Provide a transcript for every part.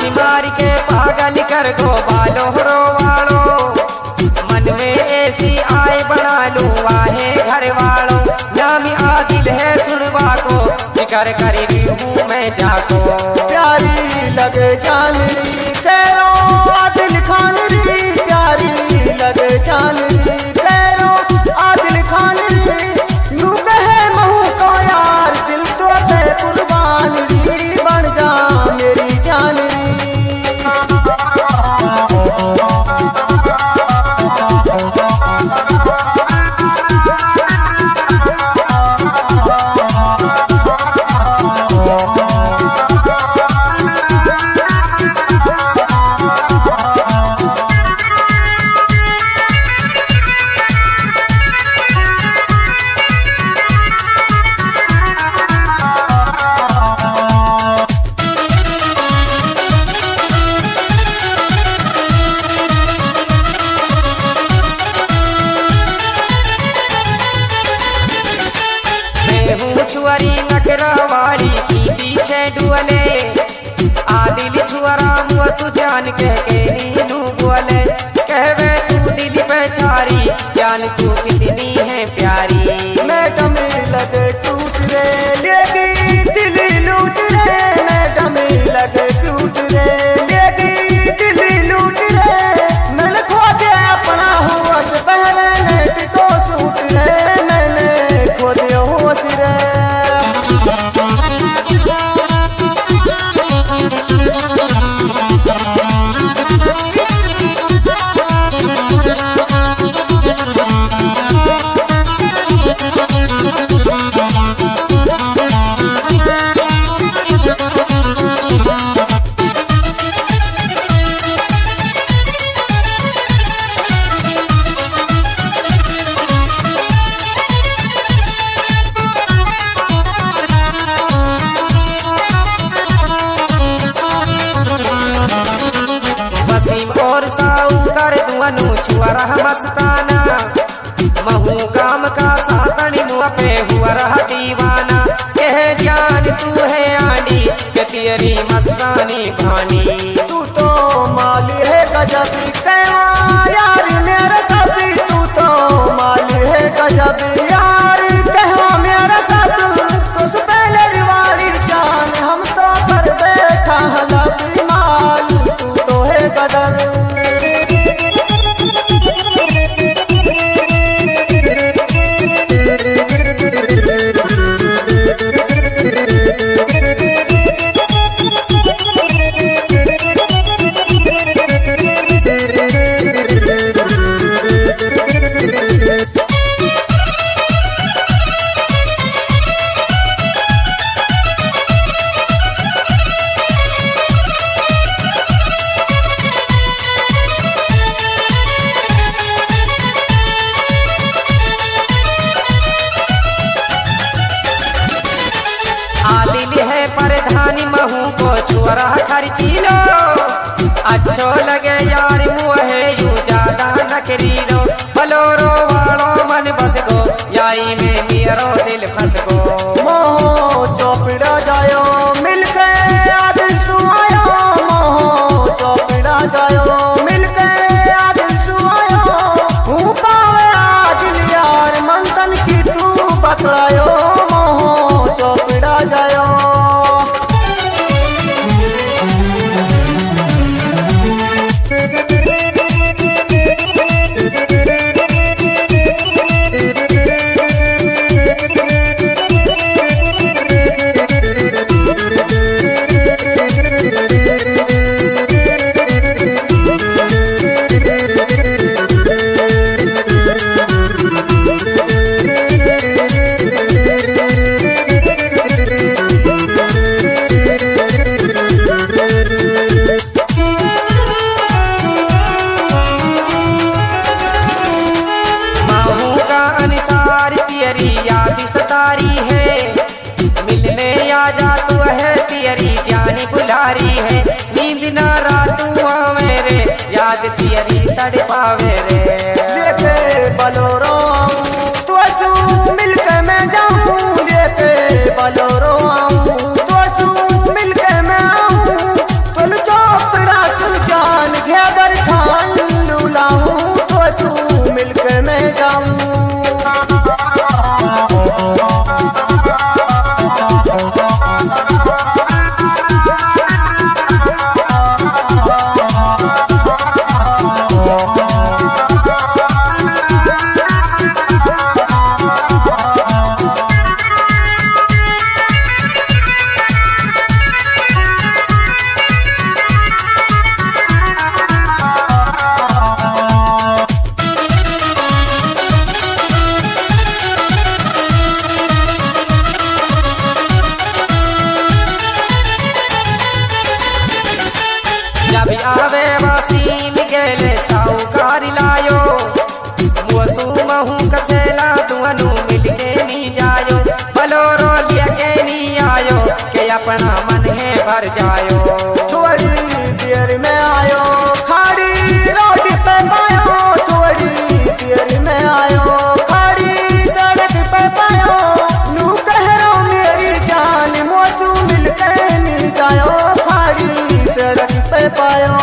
लाठी मार के पागल कर गो बालो रो वालो, मन में ऐसी आए बना लूं वाहे घर वालों। नामी आदिल है सुनवा को, जिक्र कर रही हूँ मैं जाको। प्यारी लगे जान री तेरो आदिल खान री, प्यारी लगे जान री तेरो आदिल खान री। नू कहे महू को यार दिल तो पे कुर्बान री, बन जा मेरी जान री। छुअरी नखरवाड़ी की पीछे डुअले, आदिल छुअरा मुआ सुजान कह के नीनू बोले। कहवे तू दिल पे छारी, जान तू कितनी है प्यारी। मैडम लगे टूट रे लेगी दिल लूट रे, मैडम लगे टूट रे लेगी दिल लूट रे। मैंने खो दिया अपना होश पहले नेट को सूट रे, मैंने खो दिया होश रे। और साऊ कर दुअनु छुअरा मस्ताना, महू काम का सातनी मुआ पे हुआ रहा दीवाना। कह जान तू है आंडी के तेरी मस्तानी भानी। तू तो माली है गजब कहवा यार मेरा सब, तू तो माली है गजब यार कहवा मेरा सब। तुझ पहले रिवाड़ी जान हम तो कर बैठा हलब माल, तू तो है गदर। आदिल है प्रधानी महू को छुअरा खर्ची लो। अच्छो लगे यार मुँह यू ज्यादा नखरी लो। बलोरो वालो मन बस गो, याई में मेरो दिल फंस गो। मोहो चौपड़ा जायो मिलके आदिल सुआयो, मोहो चौपड़ा जायो मिलके आदिल सुआयो। हूँ पावे आदिल यार मंथन की तू बतलायो, मोहो चौपड़ा जायो। सतारी है, मिलने आ जा तू है तेरी जान बुलारी है। नींद ना रातुआ मेरे याद तेरी तड़पावे रे। लेके बलोरो तू असू मिलके मैं जाऊं, लेके बलोरो आऊं तू असू मिलके मैं आऊं। तुल चौक जब आवे वसीम गेले साहूकार लायो मुसू महू कछेला तुअनु मिलके नी जायो बलोरो लिया के नी आयो के अपना मन है भर जायो थोड़ी देर में आयो खाड़ी रोड पे पायो थोड़ी देर में आयो खाड़ी सड़क पे पायो नू कह रो मेरी जान मौसू मिलके नी जायो खाड़ी सड़क पे पायो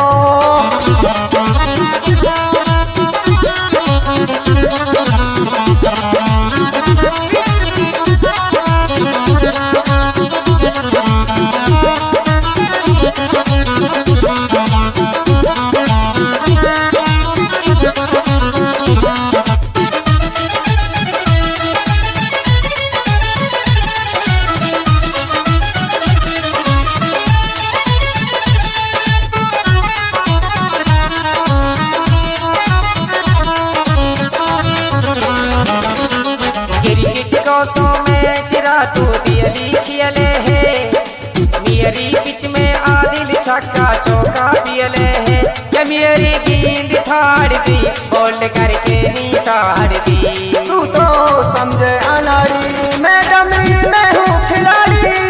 कोसों में चिरा तू दियली खियले है मेरी बीच में आदिल छक्का चौका दियले है ये मेरी गेंद फाड़ दी बोल करके नी ताड़ दी तू तो समझे अनाड़ी मैं डमी मैं हूँ खिलाड़ी